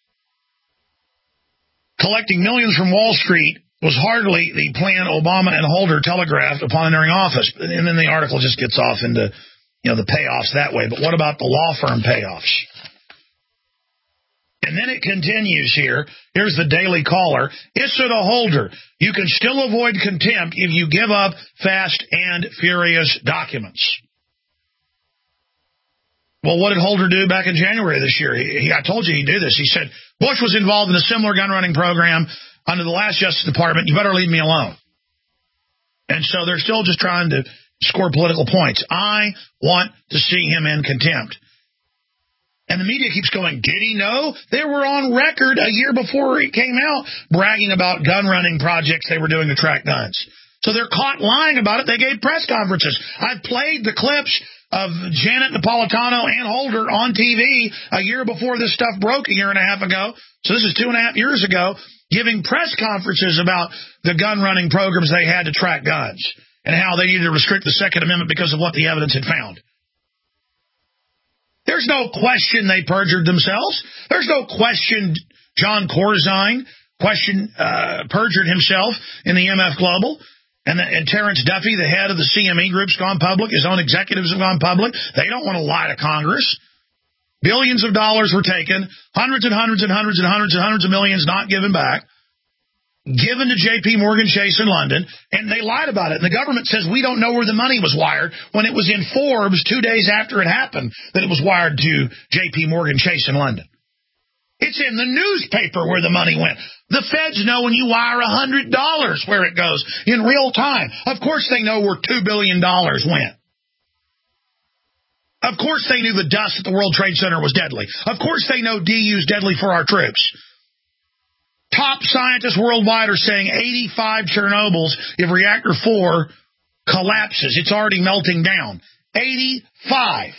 Speaker 2: Collecting millions from Wall Street was hardly the plan Obama and Holder telegraphed upon entering office. And then the article just gets off into, the payoffs that way. But what about the law firm payoffs? And then it continues here. Here's the Daily Caller. Issa to Holder. You can still avoid contempt if you give up fast and furious documents. Well, what did Holder do back in January this year? I told you he'd do this. He said, Bush was involved in a similar gun-running program under the last Justice Department. You better leave me alone. And so they're still just trying to score political points. I want to see him in contempt. And the media keeps going, did he know? They were on record a year before it came out bragging about gun-running projects they were doing to track guns. So they're caught lying about it. They gave press conferences. I've played the clips of Janet Napolitano and Holder on TV a year before this stuff broke a year and a half ago. So this is 2.5 years ago, giving press conferences about the gun-running programs they had to track guns. and how they needed to restrict the Second Amendment because of what the evidence had found. There's no question they perjured themselves. There's no question John Corzine perjured himself in the MF Global. And Terrence Duffy, the head of the CME group's gone public. His own executives have gone public. They don't want to lie to Congress. Billions of dollars were taken, hundreds and hundreds and hundreds and hundreds and hundreds of millions not given back, given to J.P. Morgan Chase in London, and they lied about it. And the government says we don't know where the money was wired when it was in Forbes 2 days after it happened that it was wired to J.P. Morgan Chase in London. It's in the newspaper where the money went. The feds know when you wire $100 where it goes in real time. Of course they know where $2 billion went. Of course they knew the dust at the World Trade Center was deadly. Of course they know DU's deadly for our troops. Top scientists worldwide are saying 85 Chernobyls if reactor 4 collapses. It's already melting down. 85.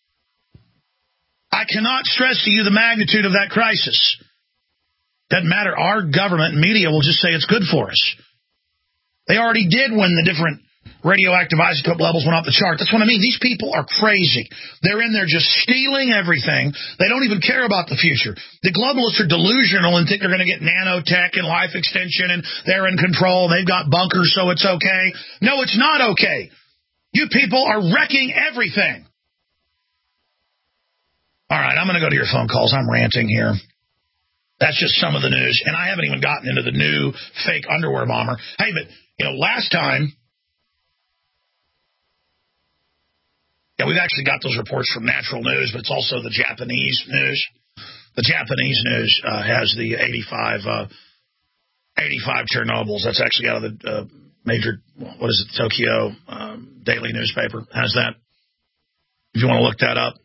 Speaker 2: I cannot stress to you the magnitude of that crisis. Doesn't matter. Our government and media will just say it's good for us. They already did when the different radioactive isotope levels went off the chart. That's what I mean. These people are crazy. They're in there just stealing everything. They don't even care about the future. The globalists are delusional and think they're going to get nanotech and life extension and they're in control. They've got bunkers, so it's okay. No, it's not okay. You people are wrecking everything. All right, I'm going to go to your phone calls. I'm ranting here. That's just some of the news. And I haven't even gotten into the new fake underwear bomber. Hey, but, last time, we've actually got those reports from Natural News, but it's also the Japanese news. The Japanese news has the 85 Chernobyls. That's actually out of the major, Tokyo daily newspaper has that. If you want to look that up.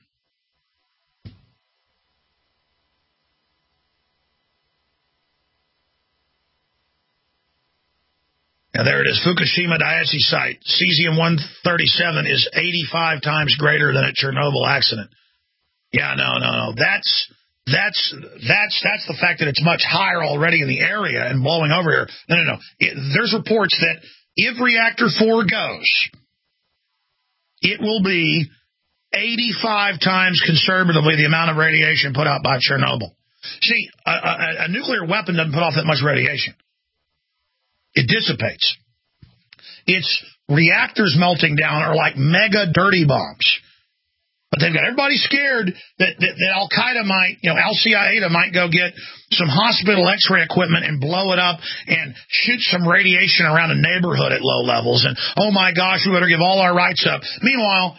Speaker 2: Now, there it is. Fukushima Daiichi site. Cesium-137 is 85 times greater than a Chernobyl accident. Yeah, no. That's the fact that it's much higher already in the area and blowing over here. No. There's reports that if reactor 4 goes, it will be 85 times conservatively the amount of radiation put out by Chernobyl. See, a nuclear weapon doesn't put off that much radiation. It dissipates. Its reactors melting down are like mega dirty bombs. But they've got everybody scared that Al-Qaeda might, Al-Qaeda might go get some hospital x-ray equipment and blow it up and shoot some radiation around a neighborhood at low levels. And, oh, my gosh, we better give all our rights up. Meanwhile,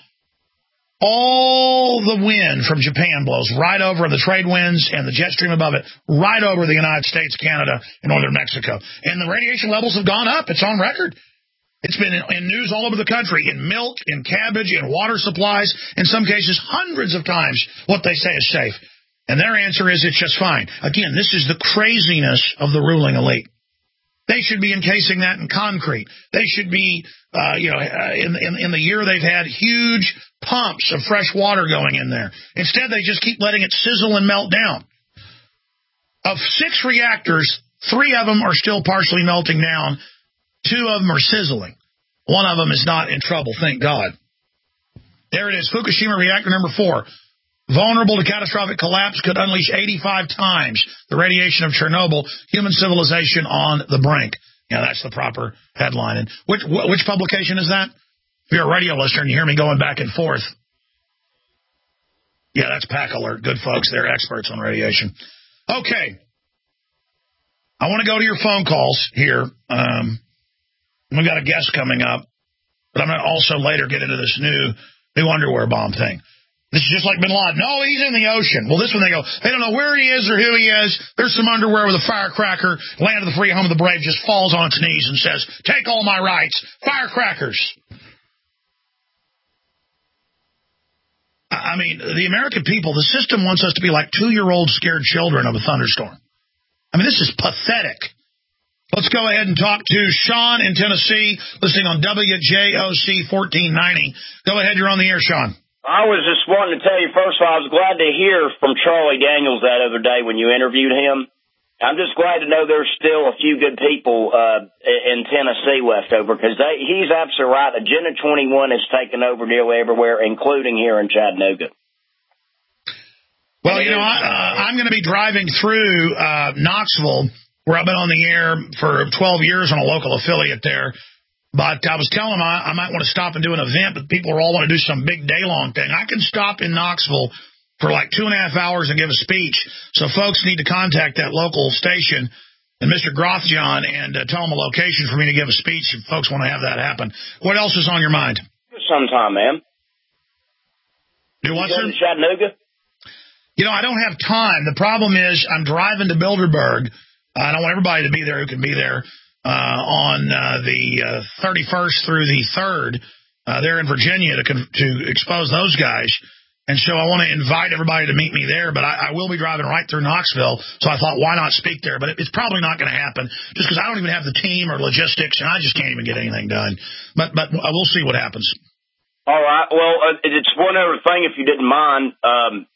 Speaker 2: all the wind from Japan blows right over the trade winds and the jet stream above it, right over the United States, Canada, and northern Mexico. And the radiation levels have gone up. It's on record. It's been in news all over the country, in milk, in cabbage, in water supplies, in some cases hundreds of times what they say is safe. And their answer is it's just fine. Again, this is the craziness of the ruling elite. They should be encasing that in concrete. They should be, in the year they've had huge pumps of fresh water going in there. Instead, they just keep letting it sizzle and melt down. Of 6 reactors, 3 of them are still partially melting down. 2 of them are sizzling. 1 of them is not in trouble, thank God. There it is, Fukushima reactor number 4. Vulnerable to catastrophic collapse, could unleash 85 times the radiation of Chernobyl. Human civilization on the brink. Yeah, that's the proper headline. And which publication is that? If you're a radio listener and you hear me going back and forth. Yeah, that's Pack Alert. Good folks. They're experts on radiation. Okay. I want to go to your phone calls here. We've got a guest coming up. But I'm going to also later get into this new underwear bomb thing. This is just like Bin Laden. No, he's in the ocean. Well, this one they don't know where he is or who he is. There's some underwear with a firecracker. Land of the free, home of the brave just falls on its knees and says, take all my rights. Firecrackers. I mean, the American people, the system wants us to be like 2-year-old scared children of a thunderstorm. I mean, this is pathetic. Let's go ahead and talk to Sean in Tennessee, listening on WJOC 1490. Go ahead, you're on the air, Sean.
Speaker 14: I was just wanting to tell you, first of all, I was glad to hear from Charlie Daniels that other day when you interviewed him. I'm just glad to know there's still a few good people in Tennessee left over, because he's absolutely right. Agenda 21 has taken over nearly everywhere, including here in Chattanooga.
Speaker 2: Well, I'm going to be driving through Knoxville, where I've been on the air for 12 years on a local affiliate there. But I was telling them I might want to stop and do an event, but people all want to do some big day-long thing. I can stop in Knoxville for like 2.5 hours and give a speech. So folks need to contact that local station and Mr. Grothjohn and tell them a location for me to give a speech if folks want to have that happen. What else is on your mind?
Speaker 14: Sometime, man.
Speaker 2: Do what, sir?
Speaker 14: Chattanooga?
Speaker 2: I don't have time. The problem is I'm driving to Bilderberg. I don't want everybody to be there who can be there on the 31st through the 3rd there in Virginia to expose those guys. And so I want to invite everybody to meet me there, but I will be driving right through Knoxville, so I thought, why not speak there? But it's probably not going to happen, just because I don't even have the team or logistics, and I just can't even get anything done. But we'll see what happens.
Speaker 14: All right. Well, it's one other thing, if you didn't mind. I've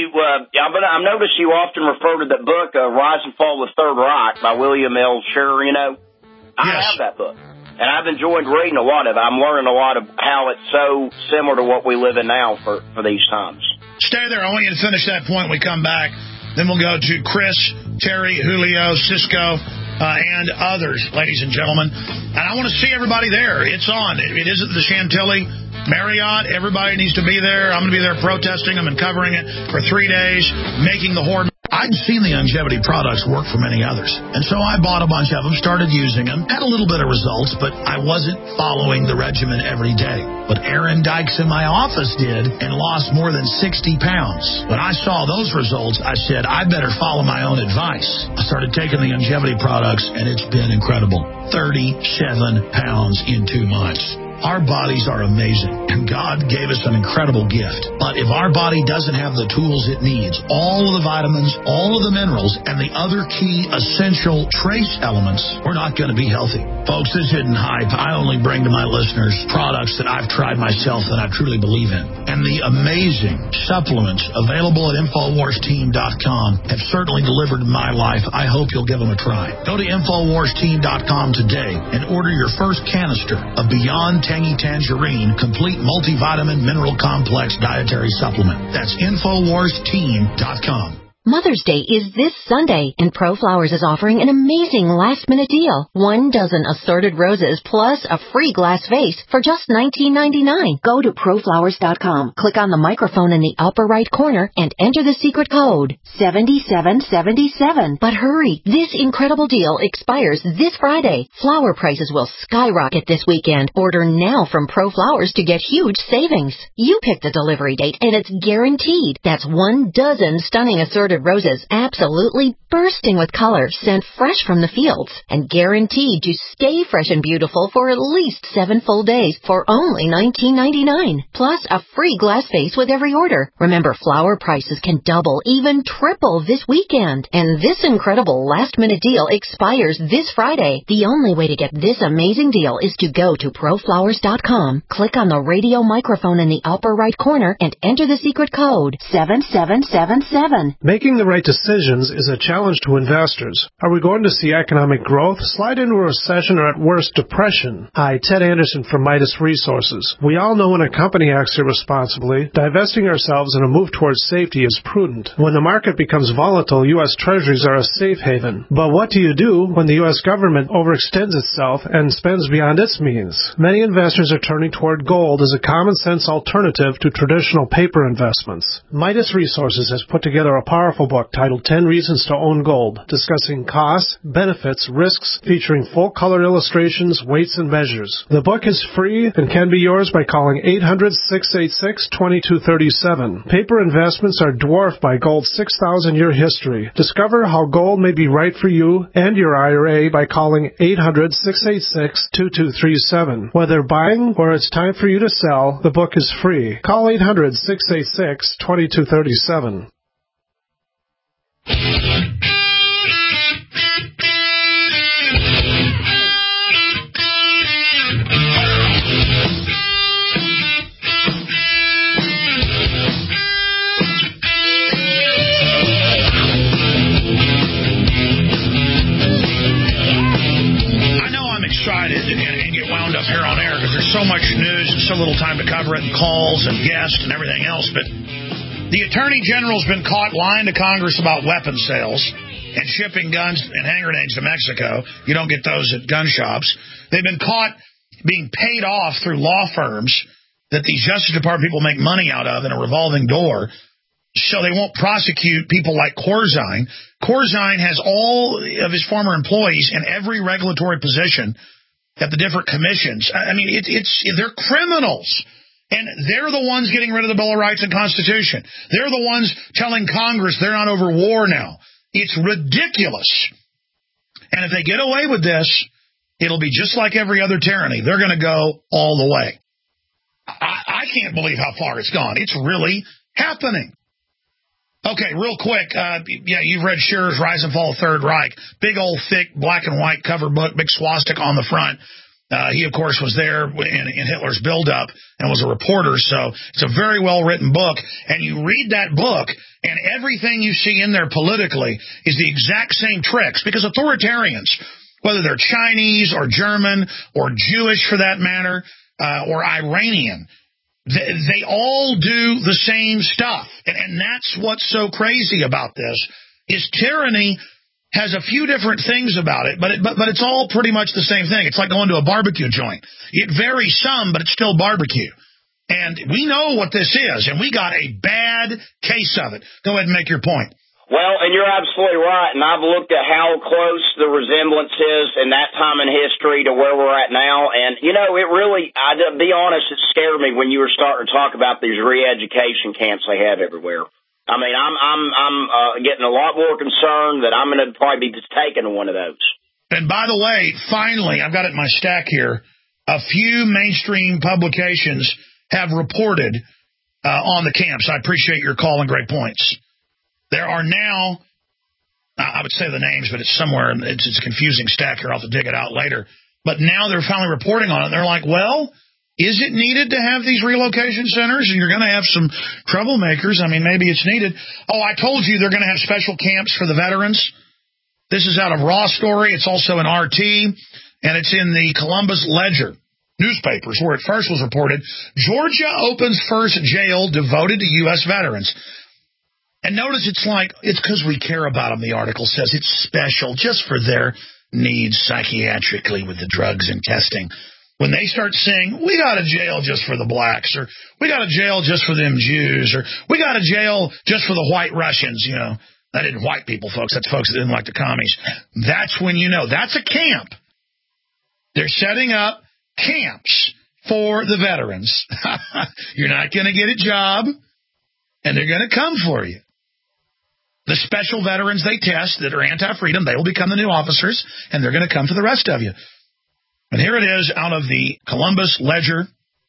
Speaker 14: noticed you often refer to that book, Rise and Fall of the Third Reich by William L. Scherer, I have that book. And I've enjoyed reading a lot of it. I'm learning a lot of how it's so similar to what we live in now for these times.
Speaker 2: Stay there. I want you to finish that point when we come back. Then we'll go to Chris, Terry, Julio, Cisco, and others, ladies and gentlemen. And I want to see everybody there. It's on. It is at the Chantilly Marriott. Everybody needs to be there. I'm going to be there protesting them and covering it for 3 days, making the horde. I'd seen the longevity products work for many others, and so I bought a bunch of them, started using them, had a little bit of results, but I wasn't following the regimen every day. But Aaron Dykes in my office did and lost more than 60 pounds. When I saw those results, I said, I better follow my own advice. I started taking the longevity products, and it's been incredible. 37 pounds in 2 months. Our bodies are amazing, and God gave us an incredible gift. But if our body doesn't have the tools it needs, all of the vitamins, all of the minerals, and the other key essential trace elements, we're not going to be healthy. Folks, this isn't hype. I only bring to my listeners products that I've tried myself that I truly believe in. And the amazing supplements available at InfoWarsTeam.com have certainly delivered in my life. I hope you'll give them a try. Go to InfoWarsTeam.com today and order your first canister of Beyond Tangy Tangerine Complete Multivitamin Mineral Complex Dietary Supplement. That's InfoWarsTeam.com.
Speaker 7: Mother's Day is this Sunday, and ProFlowers is offering an amazing last-minute deal. 1 dozen assorted roses plus a free glass vase for just $19.99. Go to ProFlowers.com, click on the microphone in the upper right corner, and enter the secret code, 7777. But hurry, this incredible deal expires this Friday. Flower prices will skyrocket this weekend. Order now from ProFlowers to get huge savings. You pick the delivery date, and it's guaranteed. That's 1 dozen stunning assorted roses, absolutely bursting with color, sent fresh from the fields, and guaranteed to stay fresh and beautiful for at least 7 full days for only $19.99. Plus a free glass vase with every order. Remember, flower prices can double, even triple this weekend. And this incredible last-minute deal expires this Friday. The only way to get this amazing deal is to go to ProFlowers.com, click on the radio microphone in the upper right corner, and enter the secret code, 7777.
Speaker 3: Making the right decisions is a challenge to investors. Are we going to see economic growth, slide into a recession, or at worst, depression? Hi, Ted Anderson from Midas Resources. We all know when a company acts irresponsibly, divesting ourselves in a move towards safety is prudent. When the market becomes volatile, U.S. Treasuries are a safe haven. But what do you do when the U.S. government overextends itself and spends beyond its means? Many investors are turning toward gold as a common-sense alternative to traditional paper investments. Midas Resources has put together a powerful book titled 10 Reasons to Own Gold, discussing costs, benefits, risks, featuring full-color illustrations, weights, and measures. The book is free and can be yours by calling 800-686-2237. Paper investments are dwarfed by gold's 6,000-year history. Discover how gold may be right for you and your IRA by calling 800-686-2237. Whether buying or it's time for you to sell, the book is free. Call 800-686-2237.
Speaker 2: so little time to cover it, and calls and guests and everything else, but the Attorney General's been caught lying to Congress about weapon sales and shipping guns and hand grenades to Mexico. You don't get those at gun shops. They've been caught being paid off through law firms that the Justice Department people make money out of in a revolving door, so they won't prosecute people like Corzine. Corzine has all of his former employees in every regulatory position at the different commissions. I mean, they're criminals. And they're the ones getting rid of the Bill of Rights and Constitution. They're the ones telling Congress they're not over war now. It's ridiculous. And if they get away with this, it'll be just like every other tyranny. They're going to go all the way. I can't believe how far it's gone. It's really happening. Okay, real quick. You've read Shearer's Rise and Fall of Third Reich. Big old thick black and white cover book, big swastika on the front. He, of course, was there in Hitler's buildup and was a reporter, so it's a very well-written book. And you read that book, and everything you see in there politically is the exact same tricks, because authoritarians, whether they're Chinese or German or Jewish for that matter, or Iranian, they all do the same stuff. And that's what's so crazy about this, is tyranny has a few different things about it, but it's all pretty much the same thing. It's like going to a barbecue joint. It varies some, but it's still barbecue. And we know what this is, and we got a bad case of it. Go ahead and make your point.
Speaker 14: Well, and you're absolutely right, and I've looked at how close the resemblance is in that time in history to where we're at now, and, you know, it really, to be honest, it scared me when you were starting to talk about these re-education camps they have everywhere. I mean, I'm getting a lot more concerned that I'm going to probably be taken to one of those.
Speaker 2: And by the way, finally, I've got it in my stack here, a few mainstream publications have reported on the camps. I appreciate your call and great points. There are now, I would say the names, but it's somewhere, it's a confusing stack here. I'll have to dig it out later. But now they're finally reporting on it. They're like, well, is it needed to have these relocation centers? And you're going to have some troublemakers. I mean, maybe it's needed. Oh, I told you they're going to have special camps for the veterans. This is out of Raw Story. It's also in RT, and it's in the Columbus Ledger newspapers, where it first was reported, Georgia opens first jail devoted to U.S. veterans. And notice it's because we care about them, the article says. It's special just for their needs psychiatrically with the drugs and testing. When they start saying, we got a jail just for the blacks, or we got a jail just for them Jews, or we got a jail just for the white Russians, you know. That isn't white people, folks. That's folks that didn't like the commies. That's when you know. That's a camp. They're setting up camps for the veterans. You're not going to get a job, and they're going to come for you. The special veterans they test that are anti-freedom, they will become the new officers, and they're going to come for the rest of you. And here it is out of the Columbus Ledger.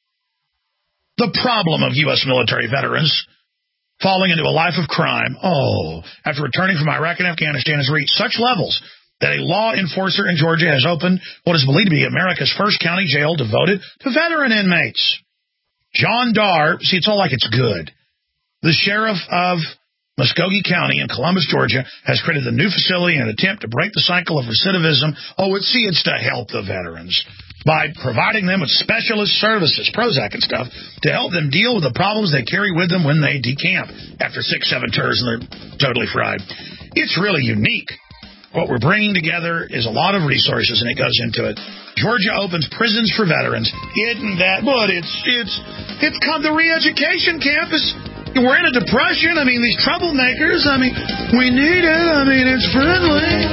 Speaker 2: The problem of U.S. military veterans falling into a life of crime, after returning from Iraq and Afghanistan, has reached such levels that a law enforcer in Georgia has opened what is believed to be America's first county jail devoted to veteran inmates. John Darr, see, it's all like it's good. The sheriff of Muskogee County in Columbus, Georgia, has created a new facility in an attempt to break the cycle of recidivism. It's to help the veterans by providing them with specialist services, Prozac and stuff, to help them deal with the problems they carry with them when they decamp after 6-7 tours and they're totally fried. It's really unique. What we're bringing together is a lot of resources, and it goes into it. Georgia opens prisons for veterans. Isn't that? But it's the re-education campus. We're in a depression. I mean, these troublemakers. I mean, we need it. I mean, it's friendly.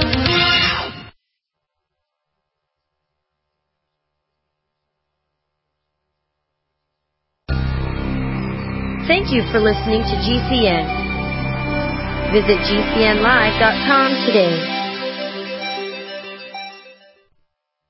Speaker 15: Thank you for listening to GCN. Visit GCNlive.com today.